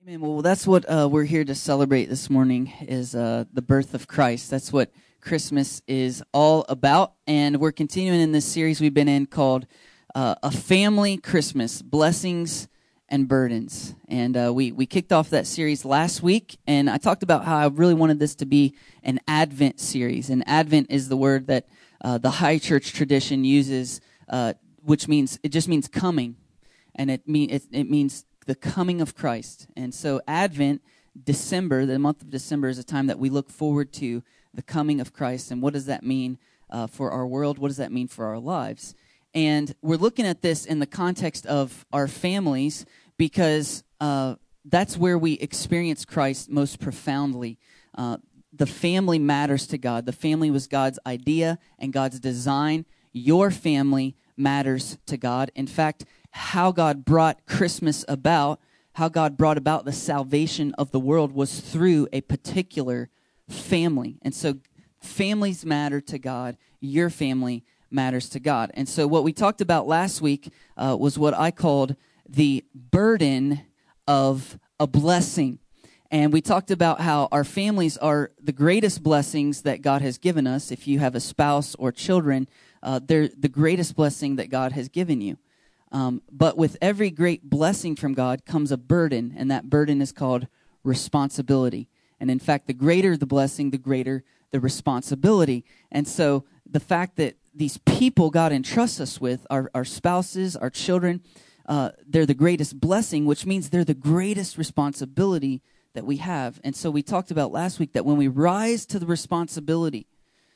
Amen. Well, that's what we're here to celebrate this morning is the birth of Christ. That's what Christmas is all about. And we're continuing in this series we've been in called A Family Christmas, Blessings and Burdens. And we kicked off that series last week, and I talked about how I really wanted this to be an Advent series. And Advent is the word that the high church tradition uses, which means, it just means coming. And it means the coming of Christ. And so Advent, December, the month of December, is a time that we look forward to the coming of Christ. And what does that mean for our world? What does that mean for our lives? And we're looking at this in the context of our families because that's where we experience Christ most profoundly. The family matters to God. The family was God's idea and God's design. Your family matters to God. In fact, how God brought Christmas about, how God brought about the salvation of the world was through a particular family. And so families matter to God. Your family matters to God. And so what we talked about last week was what I called the burden of a blessing. And we talked about how our families are the greatest blessings that God has given us. If you have a spouse or children, they're the greatest blessing that God has given you. But with every great blessing from God comes a burden, and that burden is called responsibility. And in fact, the greater the blessing, the greater the responsibility. And so the fact that these people God entrusts us with, our spouses, our children, they're the greatest blessing, which means they're the greatest responsibility that we have. And so we talked about last week that when we rise to the responsibility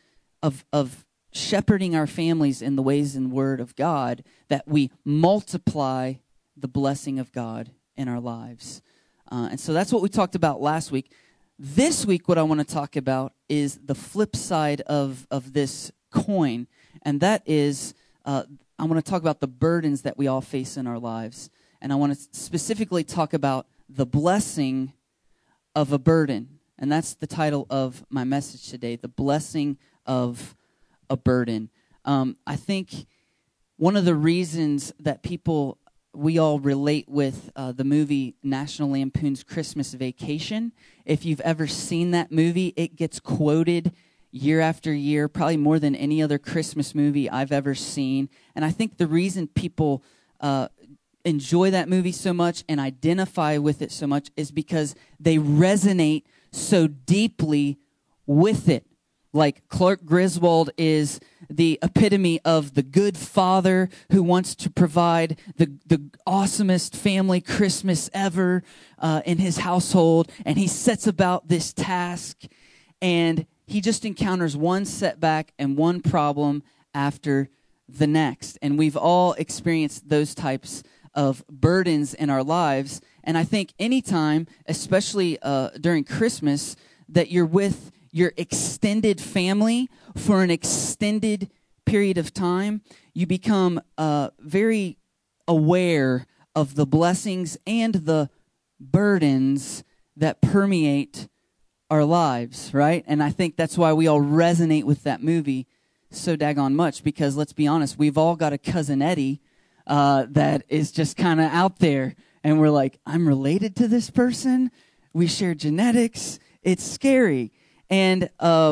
of shepherding our families in the ways and word of God, that we multiply the blessing of God in our lives. And so that's what we talked about last week. This week, what I want to talk about is the flip side of this coin, and that is I want to talk about the burdens that we all face in our lives. And I want to specifically talk about the blessing of a burden. And that's the title of my message today, the blessing of a burden. I think one of the reasons that we all relate with the movie National Lampoon's Christmas Vacation. If you've ever seen that movie, it gets quoted year after year, probably more than any other Christmas movie I've ever seen. And I think the reason people enjoy that movie so much and identify with it so much is because they resonate so deeply with it. Like Clark Griswold is the epitome of the good father who wants to provide the awesomest family Christmas ever in his household. And he sets about this task, and he just encounters one setback and one problem after the next. And we've all experienced those types of burdens in our lives. And I think anytime, especially during Christmas, that you're with your extended family for an extended period of time, you become very aware of the blessings and the burdens that permeate our lives, right? And I think that's why we all resonate with that movie so daggone much, because let's be honest, we've all got a cousin Eddie that is just kind of out there, and we're like, I'm related to this person, we share genetics, it's scary. And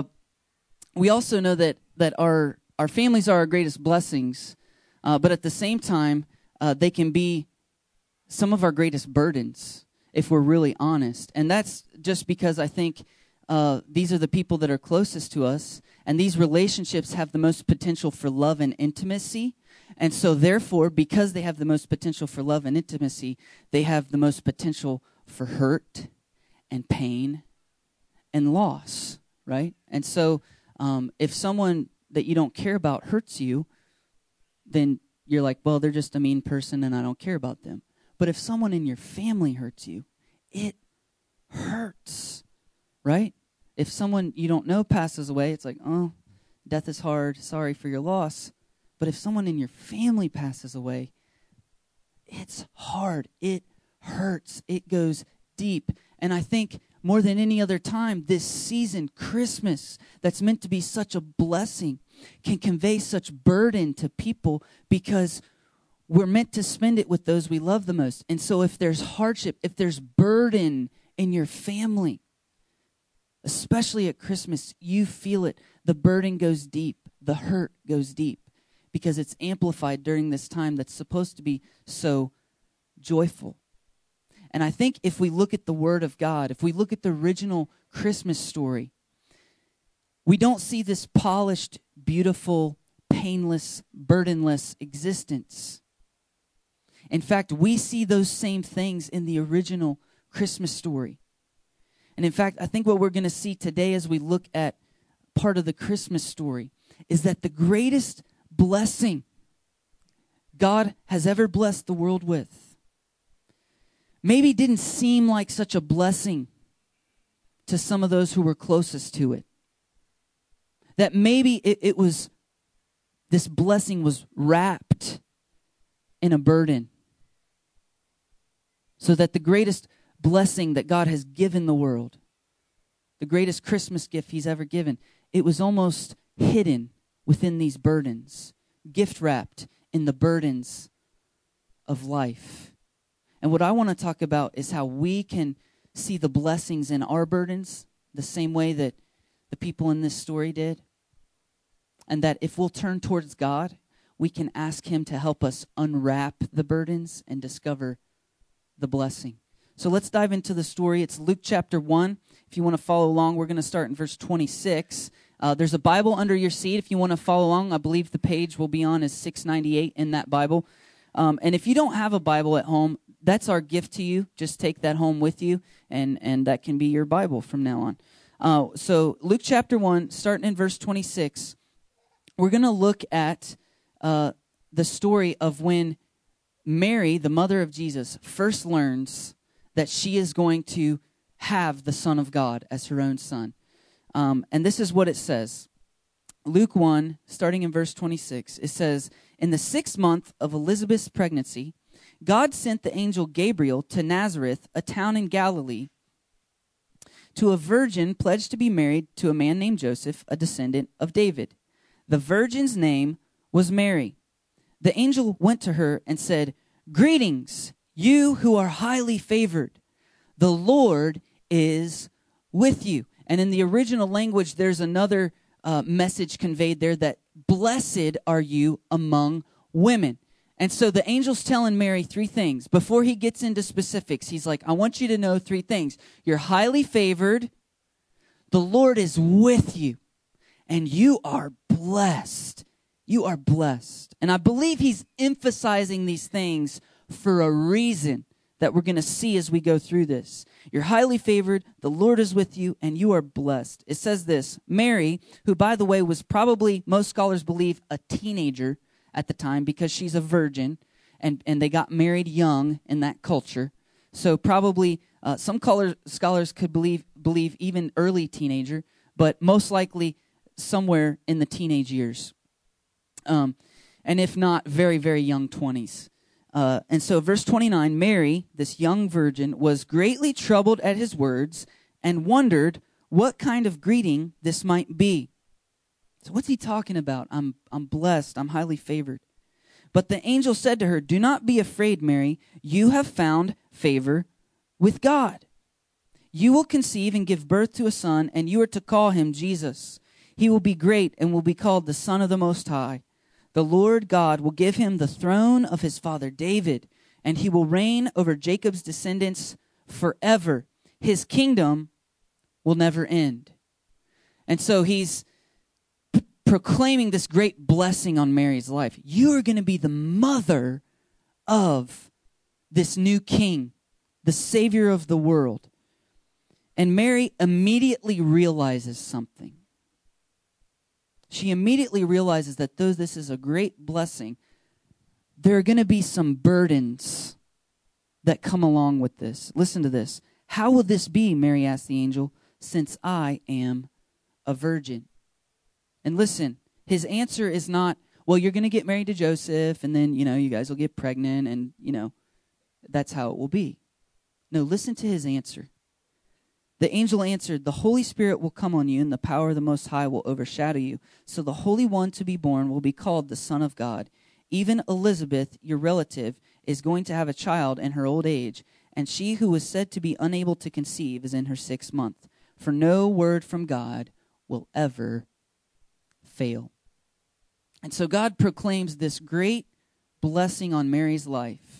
we also know that our families are our greatest blessings, but at the same time, they can be some of our greatest burdens if we're really honest. And that's just because I think these are the people that are closest to us, and these relationships have the most potential for love and intimacy. And so therefore, because they have the most potential for love and intimacy, they have the most potential for hurt and pain and loss, right? And so if someone that you don't care about hurts you, then you're like, well, they're just a mean person and I don't care about them. But if someone in your family hurts you, it hurts, right? If someone you don't know passes away, it's like, oh, death is hard, sorry for your loss. But if someone in your family passes away, it's hard, it hurts, it goes deep. And I think more than any other time, this season, Christmas, that's meant to be such a blessing, can convey such burden to people because we're meant to spend it with those we love the most. And so if there's hardship, if there's burden in your family, especially at Christmas, you feel it. The burden goes deep. The hurt goes deep because it's amplified during this time that's supposed to be so joyful. And I think if we look at the Word of God, if we look at the original Christmas story, we don't see this polished, beautiful, painless, burdenless existence. In fact, we see those same things in the original Christmas story. And in fact, I think what we're going to see today as we look at part of the Christmas story is that the greatest blessing God has ever blessed the world with maybe didn't seem like such a blessing to some of those who were closest to it. That maybe it was, this blessing was wrapped in a burden. So that the greatest blessing that God has given the world, the greatest Christmas gift he's ever given, it was almost hidden within these burdens, gift wrapped in the burdens of life. And what I want to talk about is how we can see the blessings in our burdens the same way that the people in this story did. And that if we'll turn towards God, we can ask him to help us unwrap the burdens and discover the blessing. So let's dive into the story. It's Luke chapter 1. If you want to follow along, we're going to start in verse 26. There's a Bible under your seat. If you want to follow along, I believe the page will be on is 698 in that Bible. And if you don't have a Bible at home, that's our gift to you. Just take that home with you, and that can be your Bible from now on. So Luke chapter 1, starting in verse 26, we're going to look at the story of when Mary, the mother of Jesus, first learns that she is going to have the Son of God as her own son. And this is what it says. Luke 1, starting in verse 26, it says, "In the 6th month of Elizabeth's pregnancy, God sent the angel Gabriel to Nazareth, a town in Galilee, to a virgin pledged to be married to a man named Joseph, a descendant of David. The virgin's name was Mary. The angel went to her and said, 'Greetings, you who are highly favored. The Lord is with you.'" And in the original language, there's another message conveyed there that blessed are you among women. And so the angel's telling Mary 3 things. Before he gets into specifics, he's like, I want you to know 3 things. You're highly favored. The Lord is with you. And you are blessed. You are blessed. And I believe he's emphasizing these things for a reason that we're going to see as we go through this. You're highly favored, the Lord is with you, and you are blessed. It says this, Mary, who by the way was probably, most scholars believe, a teenager at the time because she's a virgin, and they got married young in that culture. So probably some scholars could believe even early teenager, but most likely somewhere in the teenage years. And if not, very, very young 20s. And so verse 29, Mary, this young virgin, was greatly troubled at his words and wondered what kind of greeting this might be. So what's he talking about? I'm blessed. I'm highly favored. But the angel said to her, "Do not be afraid, Mary. You have found favor with God. You will conceive and give birth to a son, and you are to call him Jesus. He will be great and will be called the Son of the Most High. The Lord God will give him the throne of his father David, and he will reign over Jacob's descendants forever. His kingdom will never end." And so he's proclaiming this great blessing on Mary's life. You are going to be the mother of this new king, the Savior of the world. And Mary immediately realizes something. She immediately realizes that though this is a great blessing, there are going to be some burdens that come along with this. Listen to this. "How will this be," Mary asked the angel, "since I am a virgin?" And listen, his answer is not, well, you're going to get married to Joseph, and then, you guys will get pregnant, and, that's how it will be. No, listen to his answer. The angel answered, "The Holy Spirit will come on you, and the power of the Most High will overshadow you. So the Holy One to be born will be called the Son of God. even Elizabeth, your relative, is going to have a child in her old age, and she who was said to be unable to conceive is in her 6th month. For no word from God will ever fail." And so God proclaims this great blessing on Mary's life.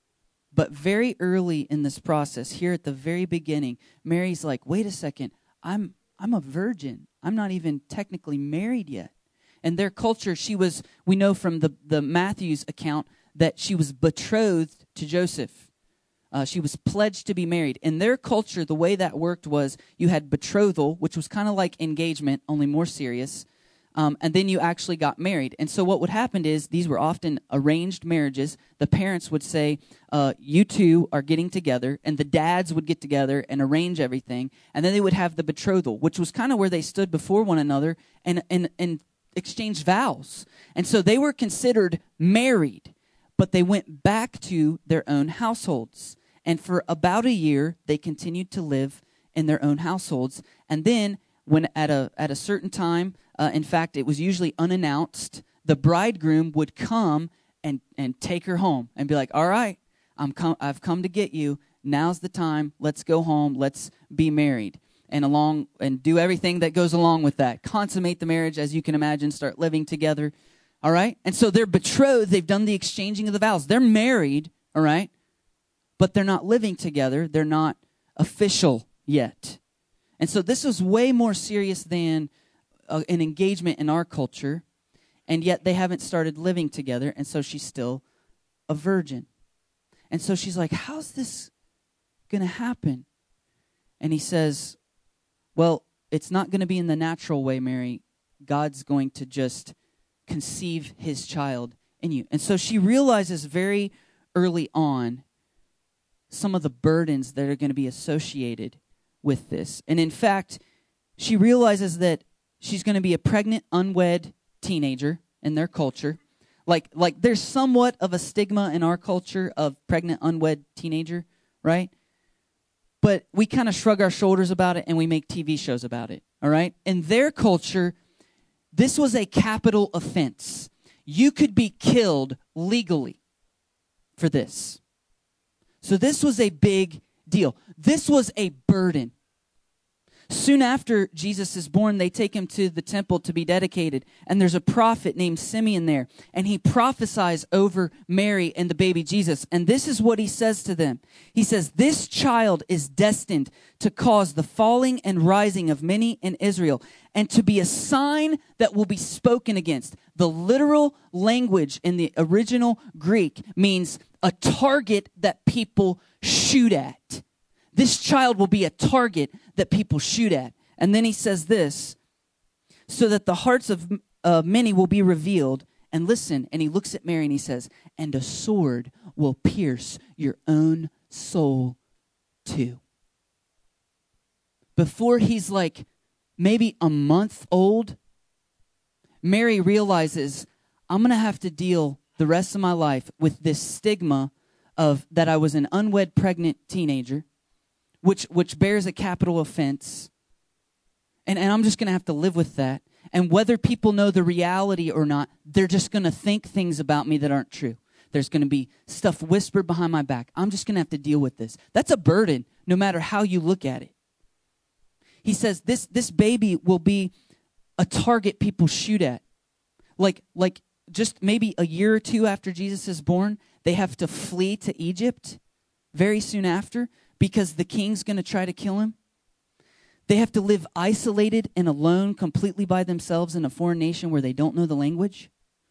But very early in this process, here at the very beginning, Mary's like, wait a second, I'm a virgin. I'm not even technically married yet. In their culture, we know from the Matthew's account that she was betrothed to Joseph. She was pledged to be married. In their culture, the way that worked was you had betrothal, which was kind of like engagement, only more serious. And then you actually got married. And so what would happen is these were often arranged marriages. The parents would say, you two are getting together, and the dads would get together and arrange everything. And then they would have the betrothal, which was kind of where they stood before one another and exchanged vows. And so they were considered married, but they went back to their own households. And for about a year, they continued to live in their own households. And then when at a certain time, in fact, it was usually unannounced, the bridegroom would come and take her home and be like, all right, I've come to get you. Now's the time. Let's go home. Let's be married. And do everything that goes along with that. Consummate the marriage, as you can imagine, start living together. All right? And so they're betrothed. They've done the exchanging of the vows. They're married, all right? But they're not living together. They're not official yet. And so this was way more serious than an engagement in our culture, and yet they haven't started living together, and so she's still a virgin. And so she's like, how's this going to happen? And he says, well, it's not going to be in the natural way, Mary. God's going to just conceive his child in you. And so she realizes very early on some of the burdens that are going to be associated with this. And in fact, she realizes that she's going to be a pregnant, unwed teenager in their culture. Like there's somewhat of a stigma in our culture of pregnant, unwed teenager, right? But we kind of shrug our shoulders about it and we make TV shows about it, all right? In their culture, this was a capital offense. You could be killed legally for this. So this was a big deal. This was a burden. Soon after Jesus is born, they take him to the temple to be dedicated. And there's a prophet named Simeon there. And he prophesies over Mary and the baby Jesus. And this is what he says to them. He says, this child is destined to cause the falling and rising of many in Israel, and to be a sign that will be spoken against. The literal language in the original Greek means a target that people shoot at. This child will be a target that people shoot at. And then he says this, so that the hearts of many will be revealed. And listen, and he looks at Mary and he says, and a sword will pierce your own soul too. Before he's like maybe a month old, Mary realizes, I'm going to have to deal the rest of my life with this stigma of that I was an unwed pregnant teenager, which bears a capital offense. And I'm just going to have to live with that. And whether people know the reality or not, they're just going to think things about me that aren't true. There's going to be stuff whispered behind my back. I'm just going to have to deal with this. That's a burden, no matter how you look at it. He says this baby will be a target people shoot at. Like just maybe a year or two after Jesus is born, they have to flee to Egypt very soon after, because the king's going to try to kill him. They have to live isolated and alone, completely by themselves in a foreign nation where they don't know the language.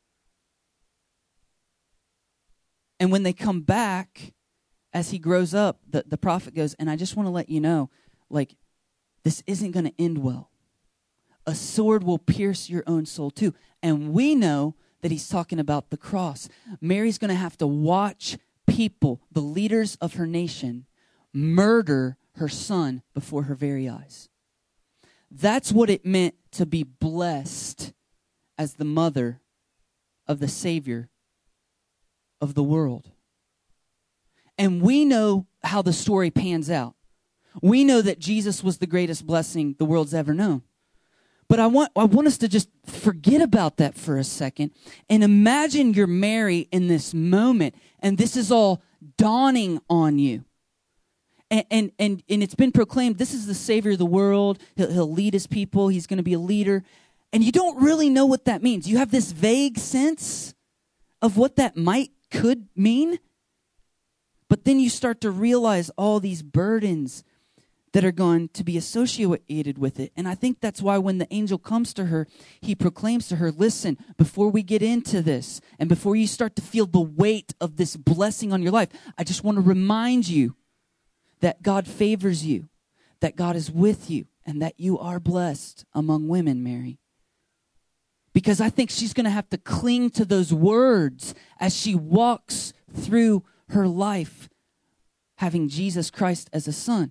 And when they come back, as he grows up, the prophet goes, and I just want to let you know, like, this isn't going to end well. A sword will pierce your own soul too. And we know that he's talking about the cross. Mary's going to have to watch people, the leaders of her nation, murder her son before her very eyes. That's what it meant to be blessed as the mother of the Savior of the world. And we know how the story pans out. We know that Jesus was the greatest blessing the world's ever known. But I want us to just forget about that for a second and imagine you're Mary in this moment, and this is all dawning on you. And it's been proclaimed, this is the Savior of the world. He'll lead his people. He's going to be a leader. And you don't really know what that means. You have this vague sense of what that could mean. But then you start to realize all these burdens that are going to be associated with it. And I think that's why when the angel comes to her, he proclaims to her, listen, before we get into this, and before you start to feel the weight of this blessing on your life, I just want to remind you that God favors you, that God is with you, and that you are blessed among women, Mary. Because I think she's going to have to cling to those words as she walks through her life, having Jesus Christ as a son.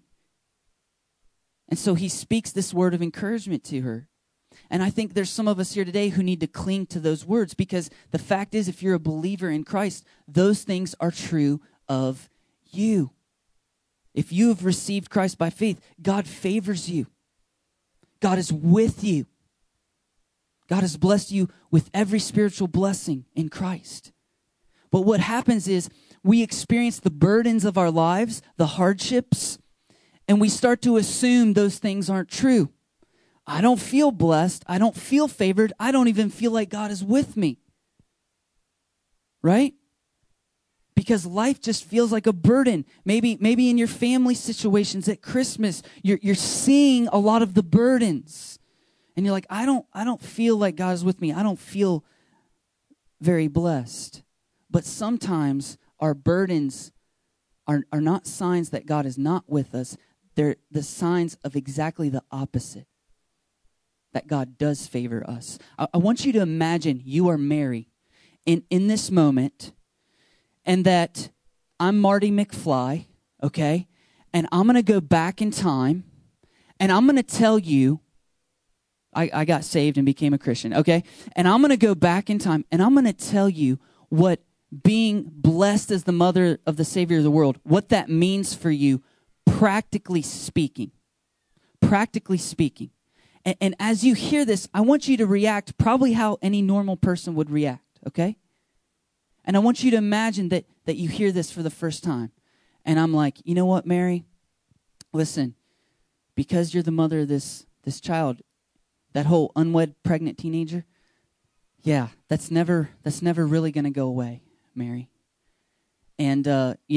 And so he speaks this word of encouragement to her. And I think there's some of us here today who need to cling to those words, because the fact is, if you're a believer in Christ, those things are true of you. If you have received Christ by faith, God favors you. God is with you. God has blessed you with every spiritual blessing in Christ. But what happens is we experience the burdens of our lives, the hardships, and we start to assume those things aren't true. I don't feel blessed. I don't feel favored. I don't even feel like God is with me. Right? Because life just feels like a burden. Maybe in your family situations at Christmas, you're seeing a lot of the burdens. And you're like, I don't feel like God is with me. I don't feel very blessed. But sometimes our burdens are not signs that God is not with us. They're the signs of exactly the opposite, that God does favor us. I want you to imagine you are Mary in this moment, and that I'm Marty McFly, okay? And I'm going to go back in time, and I'm going to tell you, I got saved and became a Christian, okay? And I'm going to go back in time, and I'm going to tell you what being blessed as the mother of the Savior of the world, what that means for you, practically speaking. Practically speaking. And as you hear this, I want you to react probably how any normal person would react, okay? And I want you to imagine that you hear this for the first time. And I'm like, you know what, Mary? Listen, because you're the mother of this child, that whole unwed pregnant teenager, yeah, that's never really going to go away, Mary. And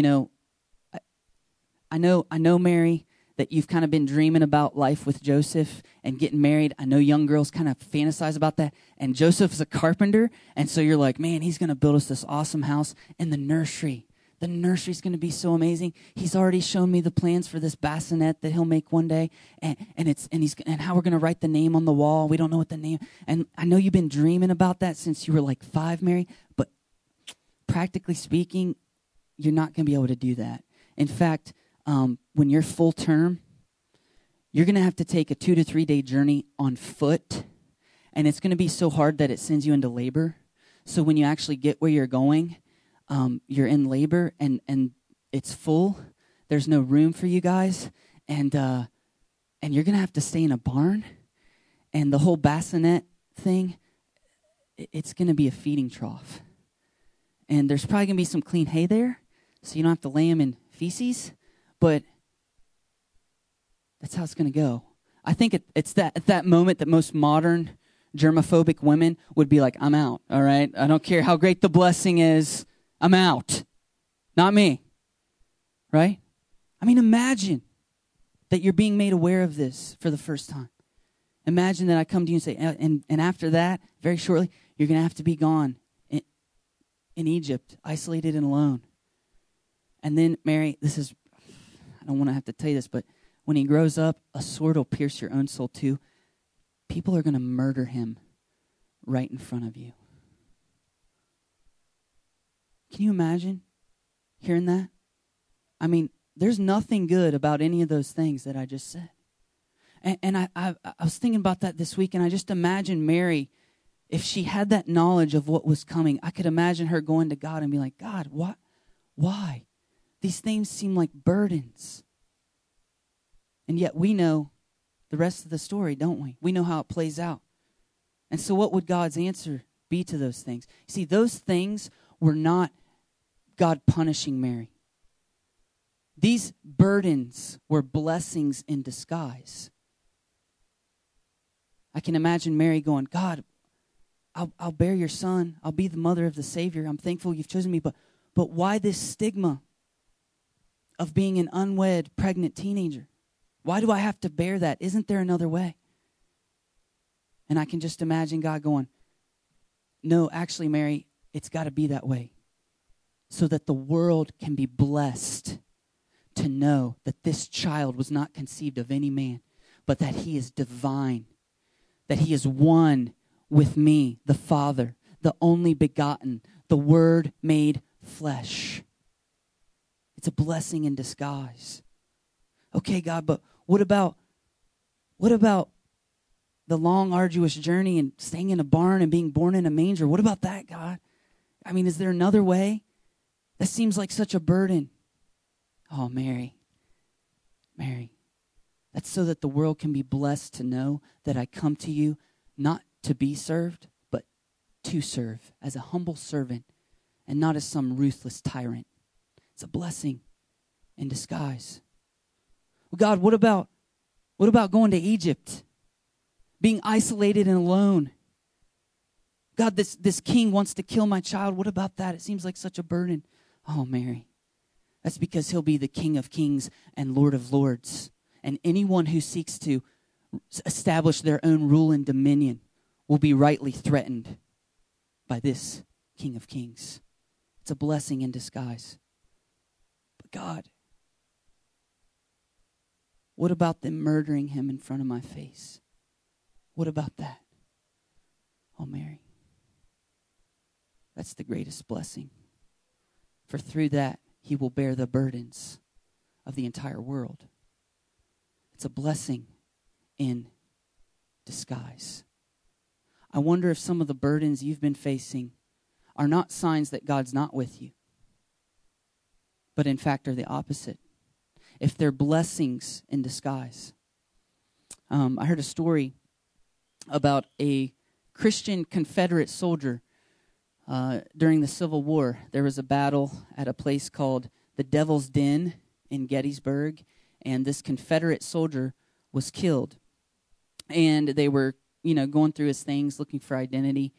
I know, Mary, that you've kind of been dreaming about life with Joseph and getting married. I know young girls kind of fantasize about that. And Joseph's a carpenter, and so you're like, man, he's going to build us this awesome house in the nursery. The nursery's going to be so amazing. He's already shown me the plans for this bassinet that he'll make one day, and how we're going to write the name on the wall. We don't know what the name. And I know you've been dreaming about that since you were like 5, Mary. But practically speaking, you're not going to be able to do that. In fact, when you're full term, you're going to have to take a 2 to 3 day journey on foot, and it's going to be so hard that it sends you into labor. So when you actually get where you're going, you're in labor and it's full. There's no room for you guys, and you're going to have to stay in a barn, and the whole bassinet thing, it's going to be a feeding trough. And there's probably going to be some clean hay there, so you don't have to lay them in feces. But that's how it's going to go. I think it's at that moment that most modern germophobic women would be like, I'm out, all right? I don't care how great the blessing is. I'm out. Not me. Right? I mean, imagine that you're being made aware of this for the first time. Imagine that I come to you and say, and after that, very shortly, you're going to have to be gone in Egypt, isolated and alone. And then, Mary, I don't want to have to tell you this, but when he grows up, a sword will pierce your own soul too. People are going to murder him right in front of you. Can you imagine hearing that? I mean, there's nothing good about any of those things that I just said. And I was thinking about that this week, and I just imagine Mary, if she had that knowledge of what was coming, I could imagine her going to God and be like, God, what? Why? These things seem like burdens. And yet we know the rest of the story, don't we? We know how it plays out. And so what would God's answer be to those things? See, those things were not God punishing Mary. These burdens were blessings in disguise. I can imagine Mary going, God, I'll bear your son. I'll be the mother of the Savior. I'm thankful you've chosen me. But why this stigma of being an unwed, pregnant teenager? Why do I have to bear that? Isn't there another way? And I can just imagine God going, no, actually, Mary, it's got to be that way so that the world can be blessed to know that this child was not conceived of any man, but that he is divine, that he is one with me, the Father, the only begotten, the Word made flesh. It's a blessing in disguise. Okay, God, but what about the long, arduous journey and staying in a barn and being born in a manger? What about that, God? I mean, is there another way? That seems like such a burden. Oh, Mary, that's so that the world can be blessed to know that I come to you not to be served, but to serve as a humble servant and not as some ruthless tyrant. It's a blessing in disguise. Well, God, what about going to Egypt? Being isolated and alone. God, this king wants to kill my child. What about that? It seems like such a burden. Oh, Mary, that's because he'll be the King of Kings and Lord of Lords. And anyone who seeks to establish their own rule and dominion will be rightly threatened by this King of Kings. It's a blessing in disguise. But God, what about them murdering him in front of my face? What about that? Oh, Mary, that's the greatest blessing. For through that, he will bear the burdens of the entire world. It's a blessing in disguise. I wonder if some of the burdens you've been facing are not signs that God's not with you, but in fact are the opposite. If they're blessings in disguise. I heard a story about a Christian Confederate soldier during the Civil War. There was a battle at a place called the Devil's Den in Gettysburg, and this Confederate soldier was killed. And they were, going through his things, looking for identity,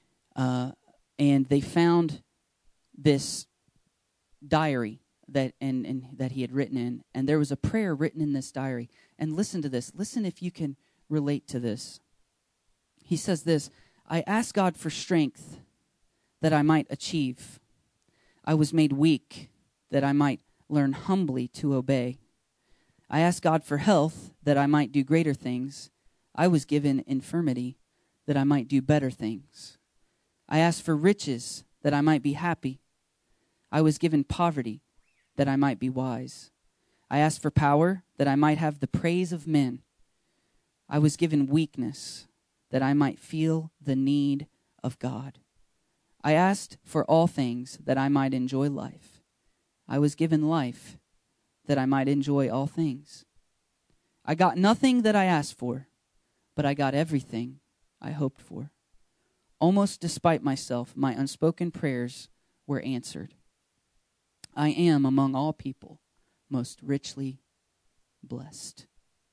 and they found this diary that he had written in, and there was a prayer written in this diary. And listen to this. Listen if you can relate to this. He says this: I ask God for strength that I might achieve. I was made weak that I might learn humbly to obey. I ask God for health that I might do greater things. I was given infirmity that I might do better things. I ask for riches that I might be happy. I was given poverty that I might be wise. I ask for power that I might have the praise of men. I was given weakness that I might feel the need of God. I asked for all things that I might enjoy life. I was given life that I might enjoy all things. I got nothing that I asked for, but I got everything I hoped for. Almost despite myself, my unspoken prayers were answered. I am among all people most richly blessed.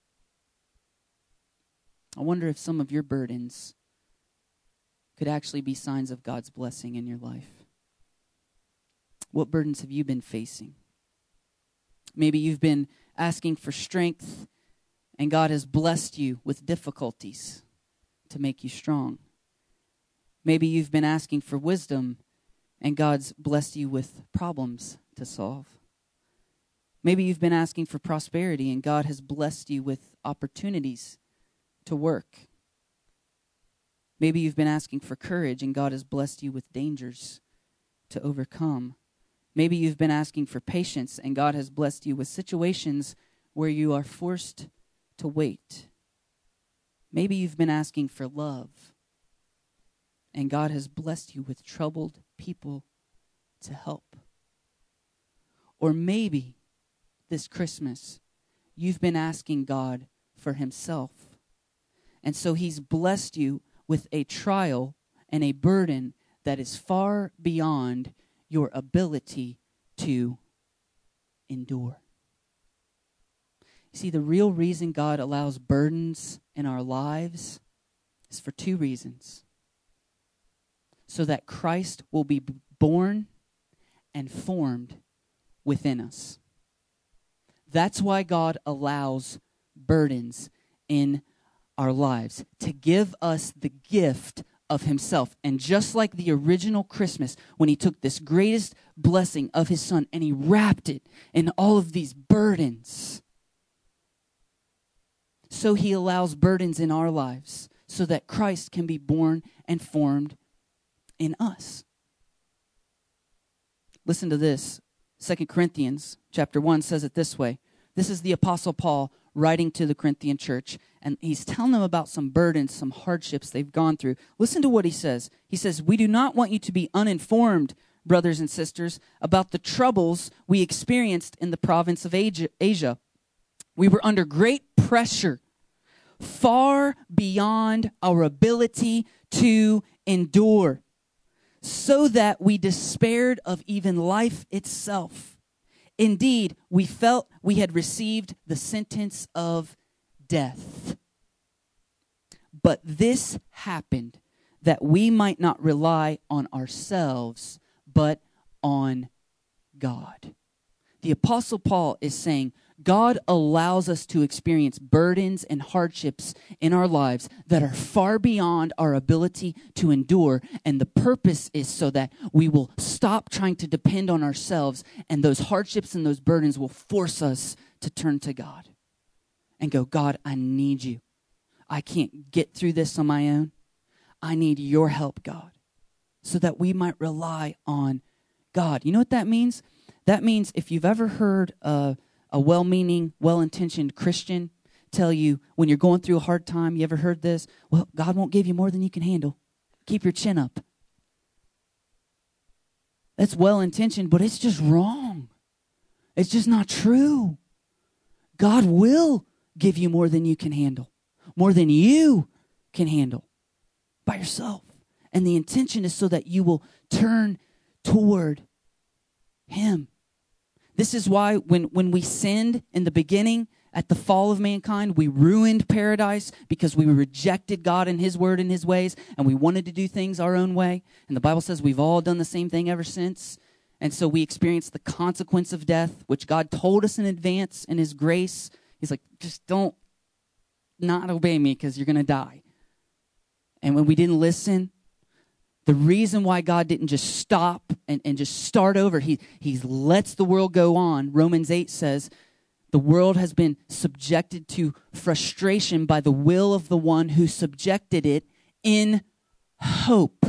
I wonder if some of your burdens could actually be signs of God's blessing in your life. What burdens have you been facing? Maybe you've been asking for strength, and God has blessed you with difficulties to make you strong. Maybe you've been asking for wisdom, and God's blessed you with problems to solve. Maybe you've been asking for prosperity, and God has blessed you with opportunities to work. Maybe you've been asking for courage, and God has blessed you with dangers to overcome. Maybe you've been asking for patience, and God has blessed you with situations where you are forced to wait. Maybe you've been asking for love, and God has blessed you with troubled people to help. Or maybe this Christmas, you've been asking God for himself. And so he's blessed you with a trial and a burden that is far beyond your ability to endure. You see, the real reason God allows burdens in our lives is for two reasons. So that Christ will be born and formed within us. That's why God allows burdens in our lives, to give us the gift of himself. And just like the original Christmas, when he took this greatest blessing of his son and he wrapped it in all of these burdens, so he allows burdens in our lives so that Christ can be born and formed in us. Listen to this. 2 Corinthians chapter 1 says it this way. This is the Apostle Paul writing to the Corinthian church, and he's telling them about some burdens, some hardships they've gone through. Listen to what he says. He says, "We do not want you to be uninformed, brothers and sisters, about the troubles we experienced in the province of Asia. We were under great pressure, far beyond our ability to endure, so that we despaired of even life itself. Indeed, we felt we had received the sentence of death. But this happened that we might not rely on ourselves, but on God." The Apostle Paul is saying, God allows us to experience burdens and hardships in our lives that are far beyond our ability to endure. And the purpose is so that we will stop trying to depend on ourselves, and those hardships and those burdens will force us to turn to God and go, God, I need you. I can't get through this on my own. I need your help, God, so that we might rely on God. You know what that means? That means if you've ever heard a well-meaning, well-intentioned Christian tell you when you're going through a hard time, you ever heard this? Well, God won't give you more than you can handle. Keep your chin up. That's well-intentioned, but it's just wrong. It's just not true. God will give you more than you can handle, more than you can handle by yourself. And the intention is so that you will turn toward him. This is why when we sinned in the beginning, at the fall of mankind, we ruined paradise because we rejected God and his word and his ways, and we wanted to do things our own way. And the Bible says we've all done the same thing ever since. And so we experienced the consequence of death, which God told us in advance in his grace. He's like, just don't not obey me because you're going to die. And when we didn't listen, the reason why God didn't just stop and just start over, he lets the world go on. Romans 8 says, the world has been subjected to frustration by the will of the one who subjected it in hope.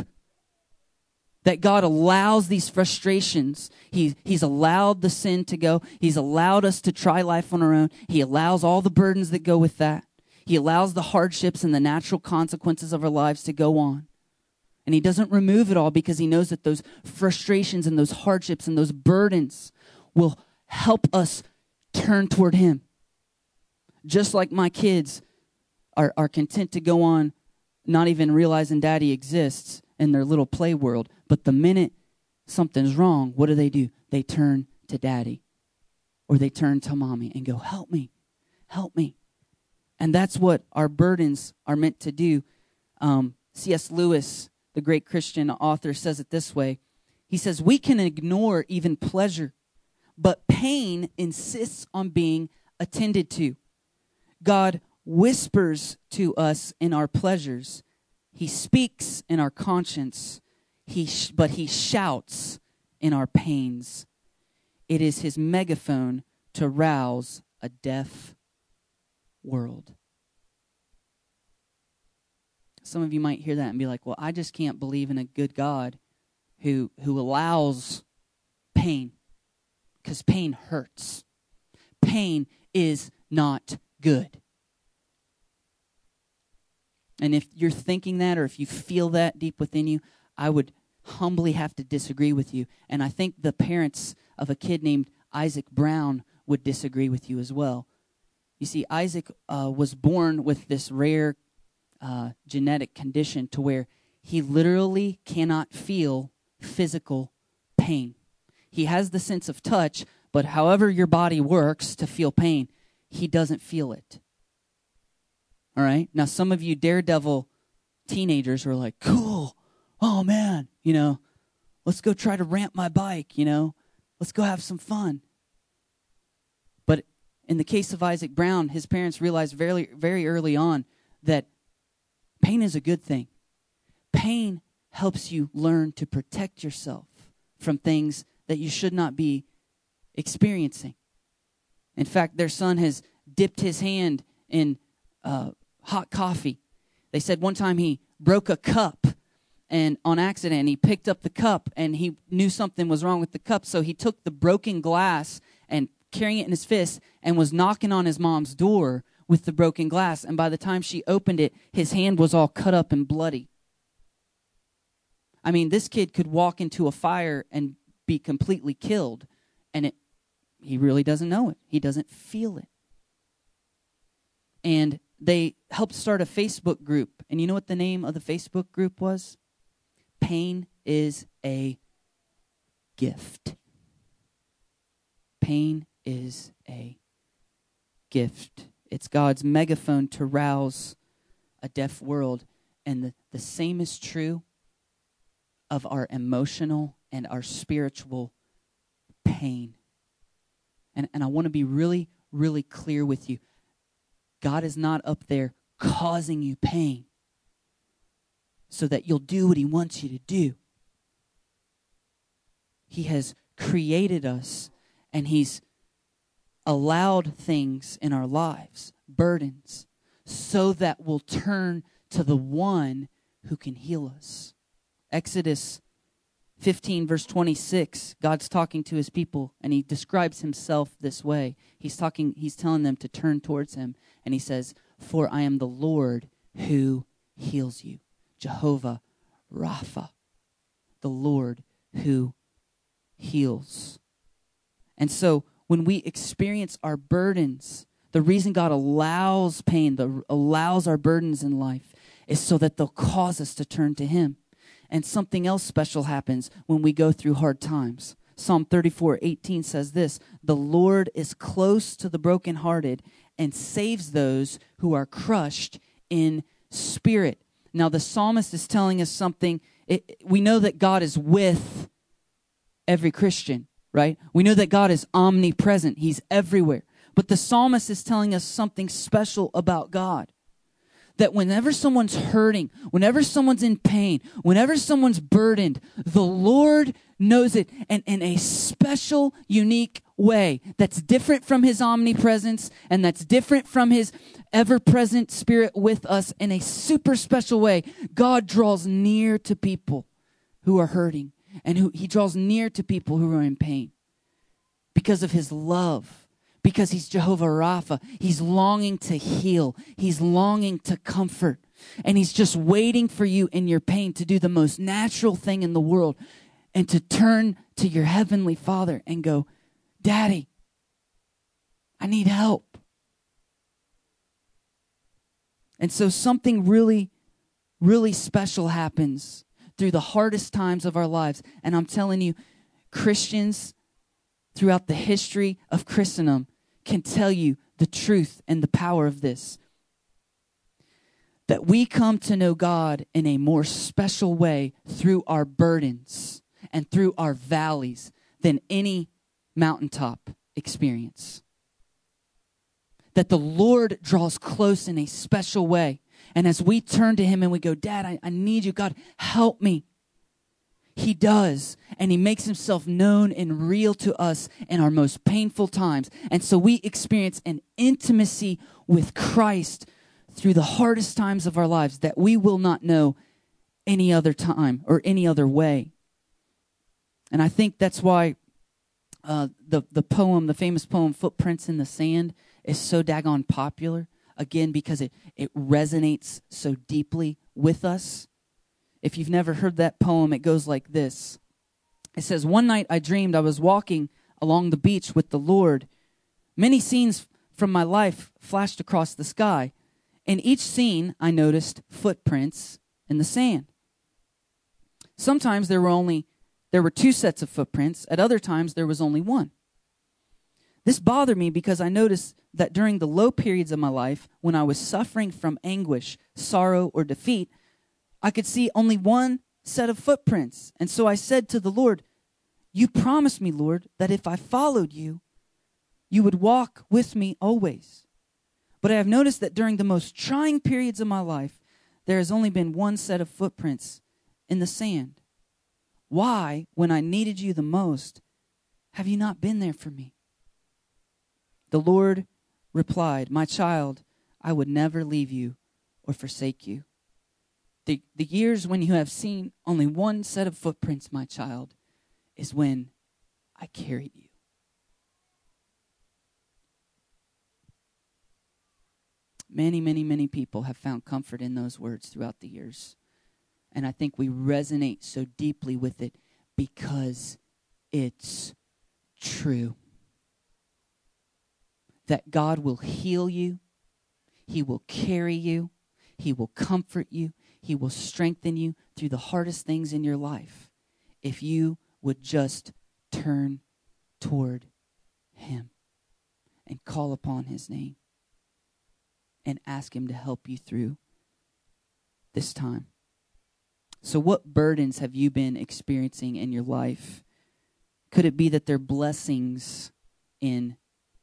That God allows these frustrations. He's allowed the sin to go. He's allowed us to try life on our own. He allows all the burdens that go with that. He allows the hardships and the natural consequences of our lives to go on. And he doesn't remove it all because he knows that those frustrations and those hardships and those burdens will help us turn toward him. Just like my kids are content to go on not even realizing daddy exists in their little play world. But the minute something's wrong, what do? They turn to daddy or they turn to mommy and go, help me, help me. And that's what our burdens are meant to do. C.S. Lewis, the great Christian author, says it this way. He says, we can ignore even pleasure, but pain insists on being attended to. God whispers to us in our pleasures. He speaks in our conscience, but he shouts in our pains. It is his megaphone to rouse a deaf world. Some of you might hear that and be like, well, I just can't believe in a good God who allows pain, because pain hurts. Pain is not good. And if you're thinking that, or if you feel that deep within you, I would humbly have to disagree with you. And I think the parents of a kid named Isaac Brown would disagree with you as well. You see, Isaac was born with this rare genetic condition to where he literally cannot feel physical pain. He has the sense of touch, but however your body works to feel pain, he doesn't feel it. All right? Now, some of you daredevil teenagers are like, cool, oh man, let's go try to ramp my bike, let's go have some fun. But in the case of Isaac Brown, his parents realized very, very early on that pain is a good thing. Pain helps you learn to protect yourself from things that you should not be experiencing. In fact, their son has dipped his hand in hot coffee. They said one time he broke a cup and on accident. He picked up the cup and he knew something was wrong with the cup, so he took the broken glass and carrying it in his fist and was knocking on his mom's door with the broken glass. And by the time she opened it, his hand was all cut up and bloody. I mean, this kid could walk into a fire and be completely killed, and he really doesn't know it. He doesn't feel it. And they helped start a Facebook group. And you know what the name of the Facebook group was? Pain is a gift. Pain is a gift. It's God's megaphone to rouse a deaf world. And the same is true of our emotional and our spiritual pain. And I want to be really, really clear with you. God is not up there causing you pain so that you'll do what he wants you to do. He has created us, and he's allowed things in our lives, burdens, so that we'll turn to the one who can heal us. Exodus 15, verse 26, God's talking to his people, and he describes himself this way. He's telling them to turn towards him, and he says, "For I am the Lord who heals you." Jehovah Rapha, the Lord who heals. And so when we experience our burdens, the reason God allows pain, allows our burdens in life, is so that they'll cause us to turn to him. And something else special happens when we go through hard times. Psalm 34:18 says this, "The Lord is close to the brokenhearted and saves those who are crushed in spirit." Now the psalmist is telling us something. We know that God is with every Christian, right? We know that God is omnipresent. He's everywhere. But the psalmist is telling us something special about God. That whenever someone's hurting, whenever someone's in pain, whenever someone's burdened, the Lord knows it and in a special, unique way that's different from his omnipresence and that's different from his ever-present spirit with us in a super special way. God draws near to people who are hurting, and he draws near to people who are in pain because of his love. Because he's Jehovah Rapha. He's longing to heal. He's longing to comfort. And he's just waiting for you in your pain to do the most natural thing in the world and to turn to your heavenly Father and go, "Daddy, I need help." And so something really, really special happens through the hardest times of our lives. And I'm telling you, Christians throughout the history of Christendom can tell you the truth and the power of this. That we come to know God in a more special way through our burdens and through our valleys than any mountaintop experience. That the Lord draws close in a special way. And as we turn to him and we go, "Dad, I need you. God, help me." He does, and he makes himself known and real to us in our most painful times. And so we experience an intimacy with Christ through the hardest times of our lives that we will not know any other time or any other way. And I think that's why the famous poem, Footprints in the Sand, is so daggone popular. Again, because it resonates so deeply with us. If you've never heard that poem, it goes like this. It says, "One night I dreamed I was walking along the beach with the Lord. Many scenes from my life flashed across the sky. In each scene, I noticed footprints in the sand. Sometimes there were two sets of footprints. At other times, there was only one. This bothered me because I noticed that during the low periods of my life, when I was suffering from anguish, sorrow, or defeat, I could see only one set of footprints. And so I said to the Lord, you promised me, Lord, that if I followed you, you would walk with me always. But I have noticed that during the most trying periods of my life, there has only been one set of footprints in the sand. Why, when I needed you the most, have you not been there for me? The Lord replied, my child, I would never leave you or forsake you. The years when you have seen only one set of footprints, my child, is when I carried you. Many, many, many people have found comfort in those words throughout the years. And I think we resonate so deeply with it because it's true. That God will heal you. He will carry you. He will comfort you. He will strengthen you through the hardest things in your life if you would just turn toward Him and call upon His name and ask Him to help you through this time. So what burdens have you been experiencing in your life? Could it be that they're blessings in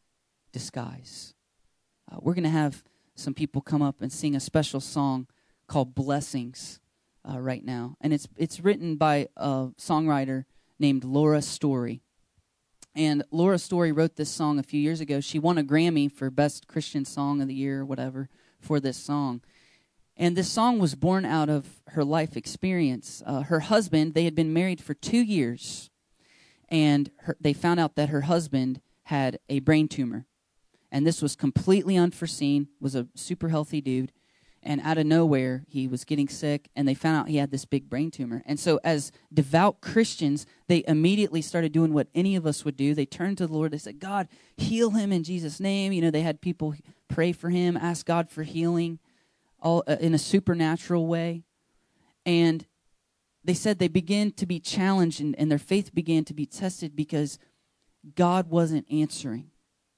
disguise? We're going to have some people come up and sing a special song called Blessings right now. And it's written by a songwriter named Laura Story. And Laura Story wrote this song a few years ago. She won a Grammy for Best Christian Song of the Year or whatever for this song. And this song was born out of her life experience. Her husband, they had been married for 2 years. And they found out that her husband had a brain tumor. And this was completely unforeseen, was a super healthy dude. And out of nowhere, he was getting sick, and they found out he had this big brain tumor. And so as devout Christians, they immediately started doing what any of us would do. They turned to the Lord. They said, God, heal him in Jesus' name. You know, they had people pray for him, ask God for healing, all in a supernatural way. And they said they began to be challenged, and their faith began to be tested because God wasn't answering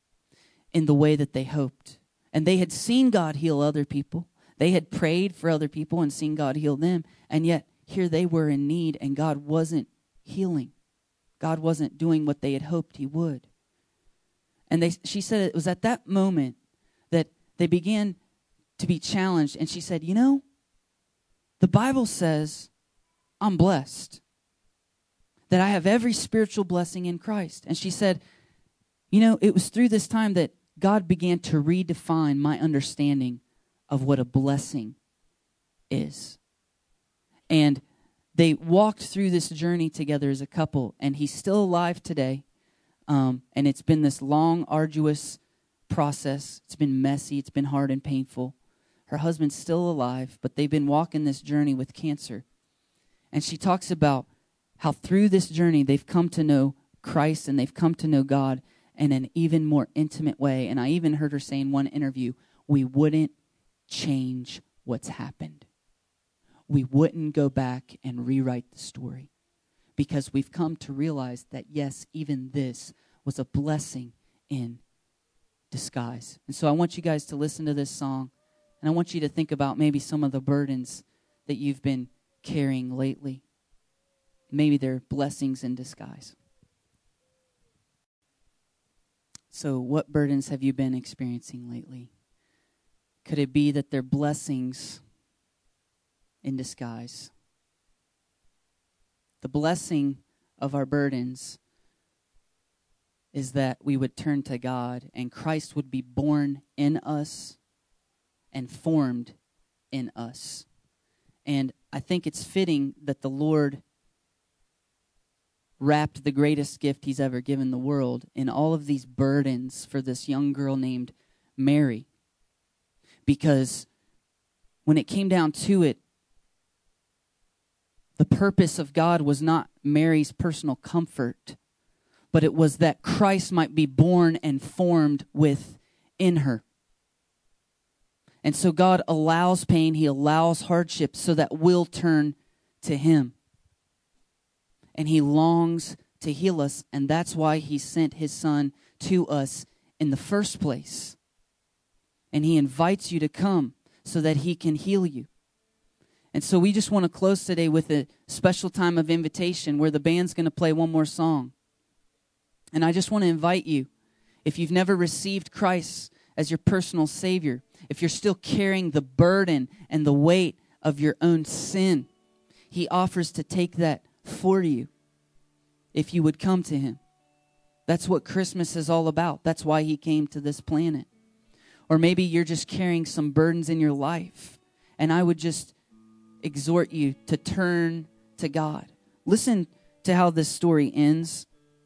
in the way that they hoped. And they had seen God heal other people. They had prayed for other people and seen God heal them. And yet, here they were in need, and God wasn't healing. God wasn't doing what they had hoped He would. And she said it was at that moment that they began to be challenged. And she said, you know, the Bible says I'm blessed, that I have every spiritual blessing in Christ. And she said, you know, it was through this time that God began to redefine my understanding of what a blessing is. And they walked through this journey together as a couple, and he's still alive today. And it's been this long, arduous process. It's been messy. It's been hard and painful. Her husband's still alive, but they've been walking this journey with cancer. And she talks about how through this journey they've come to know Christ and they've come to know God in an even more intimate way. And I even heard her say in one interview, we wouldn't change what's happened. We wouldn't go back and rewrite the story because we've come to realize that, yes, even this was a blessing in disguise. And so I want you guys to listen to this song, and I want you to think about maybe some of the burdens that you've been carrying lately. Maybe they're blessings in disguise. So what burdens have you been experiencing lately? Could it be that they're blessings in disguise? The blessing of our burdens is that we would turn to God and Christ would be born in us and formed in us. And I think it's fitting that the Lord wrapped the greatest gift He's ever given the world in all of these burdens for this young girl named Mary. Because when it came down to it, the purpose of God was not Mary's personal comfort, but it was that Christ might be born and formed within in her. And so God allows pain, he allows hardship so that we'll turn to him. And he longs to heal us, and that's why he sent his son to us in the first place. And he invites you to come so that he can heal you. And so we just want to close today with a special time of invitation where the band's going to play one more song. And I just want to invite you, if you've never received Christ as your personal Savior, if you're still carrying the burden and the weight of your own sin, he offers to take that for you if you would come to him. That's what Christmas is all about. That's why he came to this planet. Or maybe you're just carrying some burdens in your life, and I would just exhort you to turn to God. Listen to how this story ends.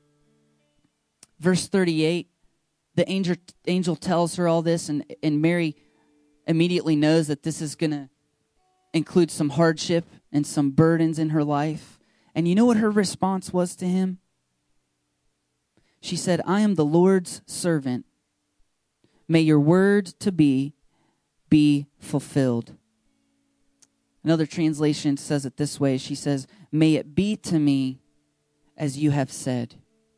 Verse 38, the angel tells her all this, and Mary immediately knows that this is going to include some hardship and some burdens in her life. And you know what her response was to him? She said, I am the Lord's servant. May your word to be fulfilled. Another translation says it this way. She says, may it be to me as you have said.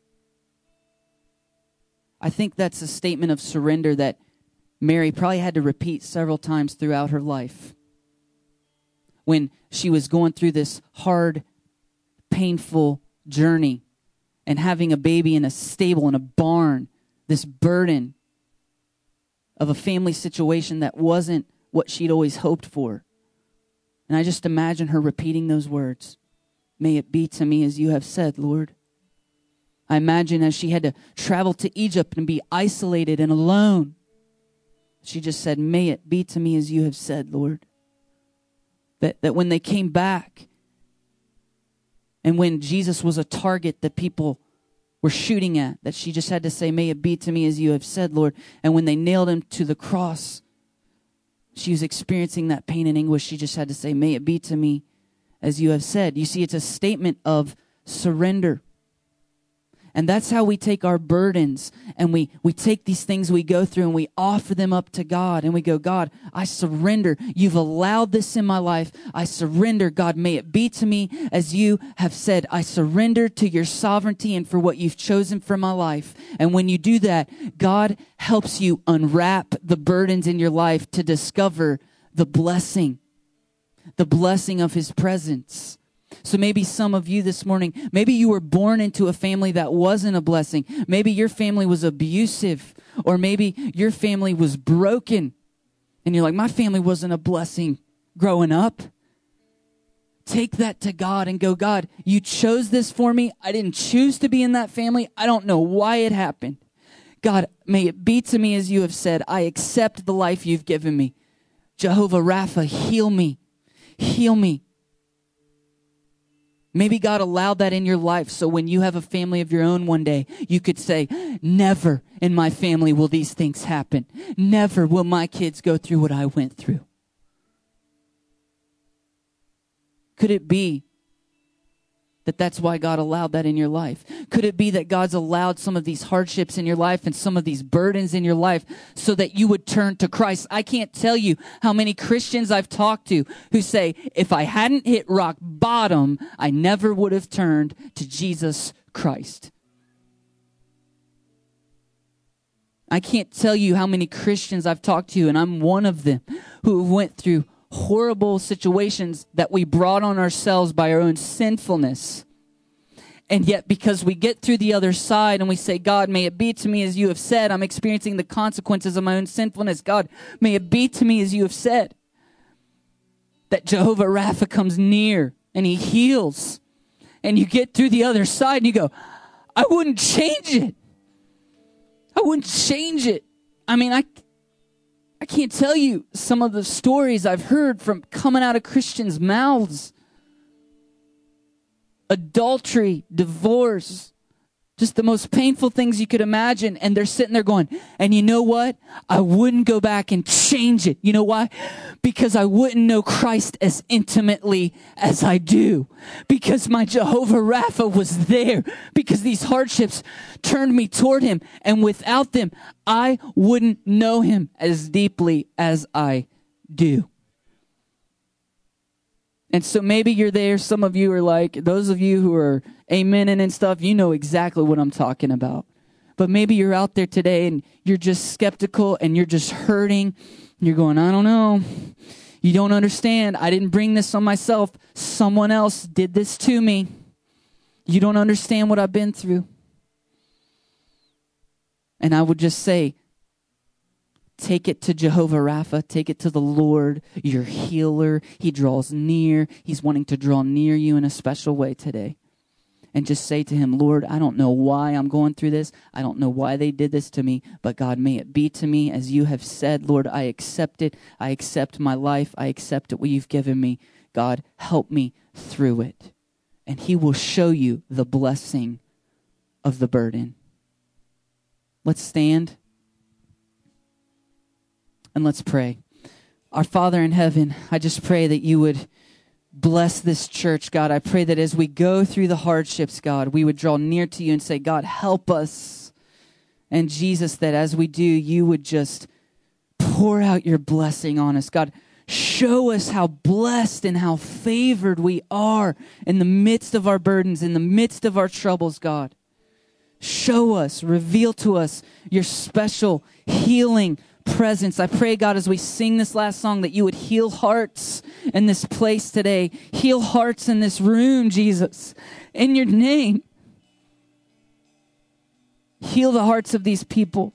I think that's a statement of surrender that Mary probably had to repeat several times throughout her life. When she was going through this hard, painful journey and having a baby in a stable, in a barn, this burden of a family situation that wasn't what she'd always hoped for. And I just imagine her repeating those words. May it be to me as you have said, Lord. I imagine as she had to travel to Egypt and be isolated and alone, she just said, may it be to me as you have said, Lord. That when they came back, and when Jesus was a target that people were shooting at, that she just had to say, may it be to me as you have said, Lord. And when they nailed him to the cross, she was experiencing that pain and anguish. She just had to say, may it be to me as you have said. You see, it's a statement of surrender. And that's how we take our burdens and we take these things we go through and we offer them up to God. And we go, God, I surrender. You've allowed this in my life. I surrender. God, may it be to me as you have said. I surrender to your sovereignty and for what you've chosen for my life. And when you do that, God helps you unwrap the burdens in your life to discover the blessing of his presence. So maybe some of you this morning, maybe you were born into a family that wasn't a blessing. Maybe your family was abusive, or maybe your family was broken. And you're like, my family wasn't a blessing growing up. Take that to God and go, God, you chose this for me. I didn't choose to be in that family. I don't know why it happened. God, may it be to me as you have said. I accept the life you've given me. Jehovah Rapha, heal me. Heal me. Maybe God allowed that in your life so when you have a family of your own one day, you could say, never in my family will these things happen. Never will my kids go through what I went through. Could it be that that's why God allowed that in your life? Could it be that God's allowed some of these hardships in your life and some of these burdens in your life so that you would turn to Christ? I can't tell you how many Christians I've talked to who say, if I hadn't hit rock bottom, I never would have turned to Jesus Christ. I can't tell you how many Christians I've talked to, and I'm one of them, who went through horrible situations that we brought on ourselves by our own sinfulness. And yet because we get through the other side and we say, God, may it be to me as you have said. I'm experiencing the consequences of my own sinfulness. God, may it be to me as you have said. That Jehovah Rapha comes near and he heals. And you get through the other side and you go, I wouldn't change it. I wouldn't change it. I mean, I can't tell you some of the stories I've heard from coming out of Christians' mouths. Adultery, divorce, Just the most painful things you could imagine. And they're sitting there going, and you know what? I wouldn't go back and change it. You know why? Because I wouldn't know Christ as intimately as I do. Because my Jehovah Rapha was there. Because these hardships turned me toward him. And without them, I wouldn't know him as deeply as I do. And so maybe you're there. Some of you are like, those of you who are amening and stuff, you know exactly what I'm talking about. But maybe you're out there today and you're just skeptical and you're just hurting. You're going, I don't know. You don't understand. I didn't bring this on myself. Someone else did this to me. You don't understand what I've been through. And I would just say, take it to Jehovah Rapha. Take it to the Lord, your healer. He draws near. He's wanting to draw near you in a special way today. And just say to him, Lord, I don't know why I'm going through this. I don't know why they did this to me. But God, may it be to me as you have said. Lord, I accept it. I accept my life. I accept what you've given me. God, help me through it. And he will show you the blessing of the burden. Let's stand. And let's pray. Our Father in heaven, I just pray that you would bless this church, God. I pray that as we go through the hardships, God, we would draw near to you and say, God, help us. And Jesus, that as we do, you would just pour out your blessing on us. God, show us how blessed and how favored we are in the midst of our burdens, in the midst of our troubles, God. Show us, reveal to us your special healing presence. I pray, God, as we sing this last song, that you would heal hearts in this place today. Heal hearts in this room, Jesus. In your name. Heal the hearts of these people.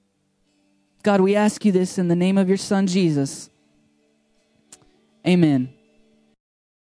God, we ask you this in the name of your Son, Jesus. Amen.